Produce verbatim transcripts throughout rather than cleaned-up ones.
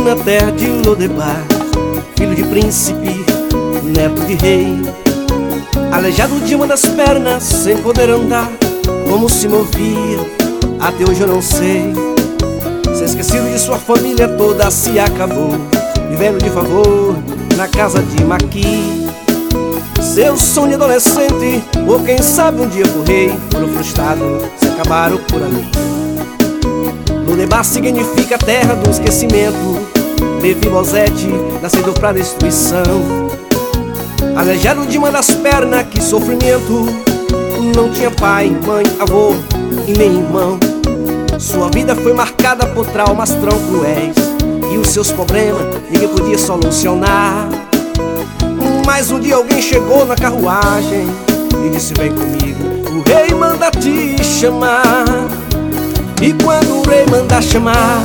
na terra de Lodebar, filho de príncipe, neto de rei, aleijado de uma das pernas, sem poder andar. Como se movia, até hoje eu não sei. Se esquecido de sua família toda, se acabou, vivendo de favor na casa de Maqui. Seu sonho de adolescente, ou quem sabe um dia por rei, foram frustrados, se acabaram por ali. Lodebar significa terra do esquecimento. Mefibosete, nascido pra destruição, aleijado de uma das pernas, que sofrimento. Não tinha pai, mãe, avô e nem irmão. Sua vida foi marcada por traumas tão cruéis, e os seus problemas ninguém podia solucionar. Mas um dia alguém chegou na carruagem e disse: vem comigo, o rei manda te chamar. E quando o rei manda chamar,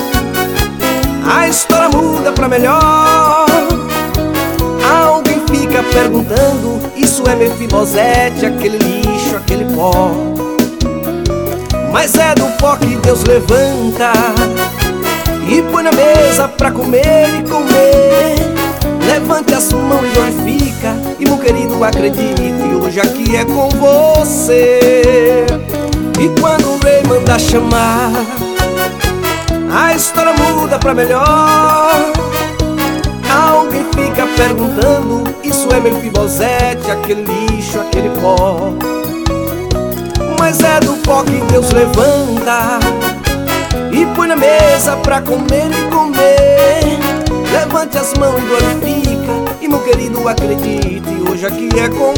a história muda pra melhor. Alguém fica perguntando: isso é Mefibosete, aquele lixo, aquele pó? Mas é do pó que Deus levanta e põe na mesa pra comer e comer. Levante as mãos e glorifica, e meu querido, acredite, hoje aqui é com você. E quando o rei manda chamar, a história muda pra melhor. Alguém fica perguntando: isso é Mefibosete, aquele lixo, aquele pó? Mas é do pó que Deus levanta e põe na mesa pra comer e comer. Levante as mãos e glorifica, e meu querido, acredite, hoje aqui é com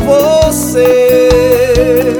você.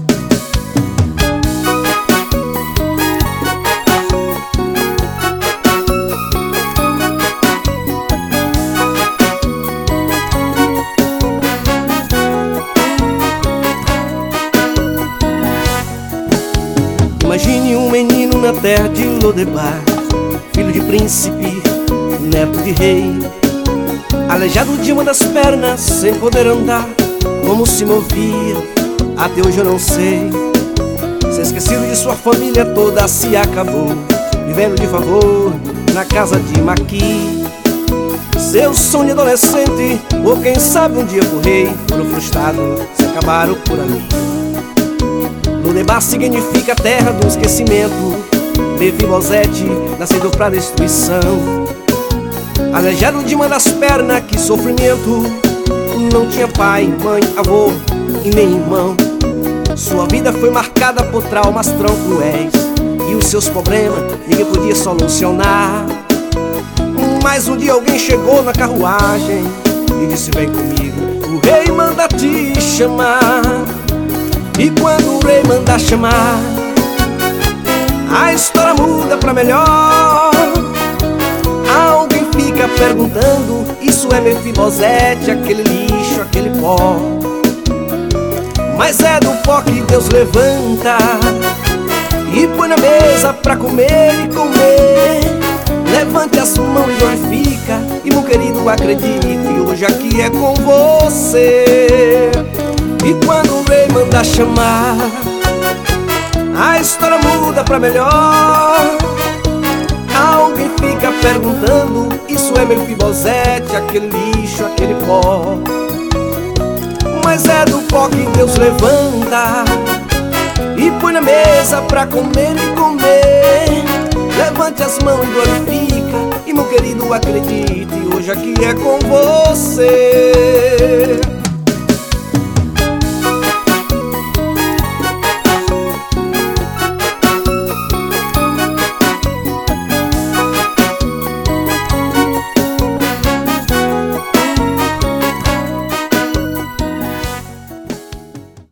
Imagine um menino na terra de Lodebar, filho de príncipe, neto de rei, aleijado de uma das pernas, sem poder andar. Como se movia, até hoje eu não sei. Se esquecido de sua família toda, se acabou, vivendo de favor na casa de Maqui. Seu sonho de adolescente, ou quem sabe um dia por rei, foram frustrados, se acabaram por ali. Lodebar significa terra do esquecimento. Mefibosete, nascido pra destruição, aleijado de uma das pernas, que sofrimento. Não tinha pai, mãe, avô e nem irmão. Sua vida foi marcada por traumas tão cruéis, e os seus problemas ninguém podia solucionar. Mas um dia alguém chegou na carruagem e disse: vem comigo, o rei manda te chamar. E quando o rei manda chamar, a história muda pra melhor. Alguém fica perguntando: isso é Mefibosete, aquele lixo, aquele pó? Mas é do pó que Deus levanta e põe na mesa pra comer e comer. Levante as mãos e glorifica, e meu querido, acredite, hoje aqui é com você. E quando o rei manda chamar, a história muda pra melhor. Alguém fica perguntando: isso é Mefibosete, aquele lixo, aquele pó? Mas é do pó que Deus levanta e põe na mesa pra comer e comer. Levante as mãos e glorifica, e meu querido, acredite, hoje aqui é com você.